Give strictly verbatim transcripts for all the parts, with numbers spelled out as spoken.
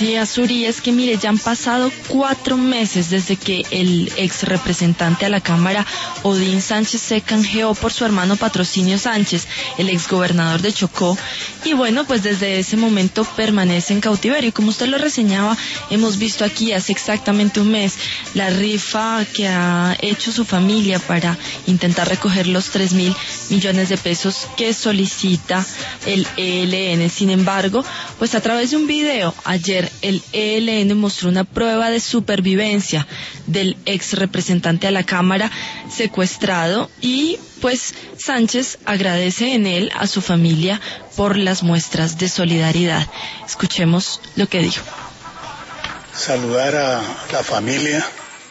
Sí, Azuri, es que mire, ya han pasado cuatro meses desde que el ex representante a la Cámara, Odín Sánchez, se canjeó por su hermano Patrocinio Sánchez, el ex gobernador de Chocó, y bueno, pues desde ese momento permanece en cautiverio. Como usted lo reseñaba, hemos visto aquí hace exactamente un mes la rifa que ha hecho su familia para intentar recoger los tres mil millones de pesos que solicita el E L N. Sin embargo, pues a través de un video, ayer el E L N mostró una prueba de supervivencia del ex representante a la Cámara secuestrado, y pues Sánchez agradece en él a su familia por las muestras de solidaridad. Escuchemos lo que dijo. Saludar a la familia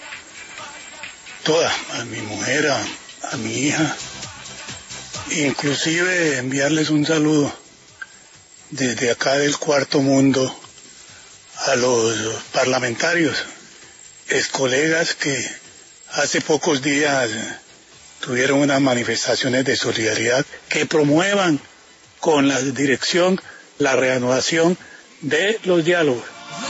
toda, a mi mujer, a, a mi hija, inclusive enviarles un saludo desde acá del Cuarto Mundo a los parlamentarios, ex colegas que hace pocos días tuvieron unas manifestaciones de solidaridad que promuevan con la dirección la reanudación de los diálogos.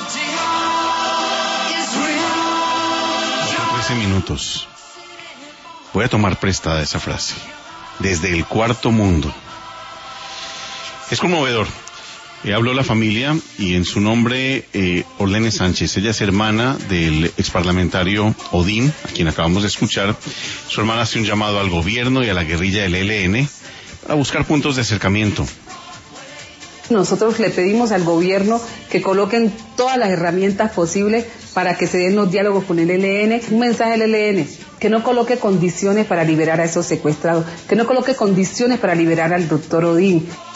trece minutos. Voy a tomar prestada esa frase. Desde el Cuarto Mundo. Es conmovedor. Eh, habló la familia y en su nombre eh, Orlene Sánchez. Ella es hermana del exparlamentario Odín, a quien acabamos de escuchar. Su hermana hace un llamado al gobierno y a la guerrilla del E L N para buscar puntos de acercamiento. Nosotros le pedimos al gobierno que coloquen todas las herramientas posibles para que se den los diálogos con el E L N. Un mensaje al E L N, que no coloque condiciones para liberar a esos secuestrados, que no coloque condiciones para liberar al doctor Odín.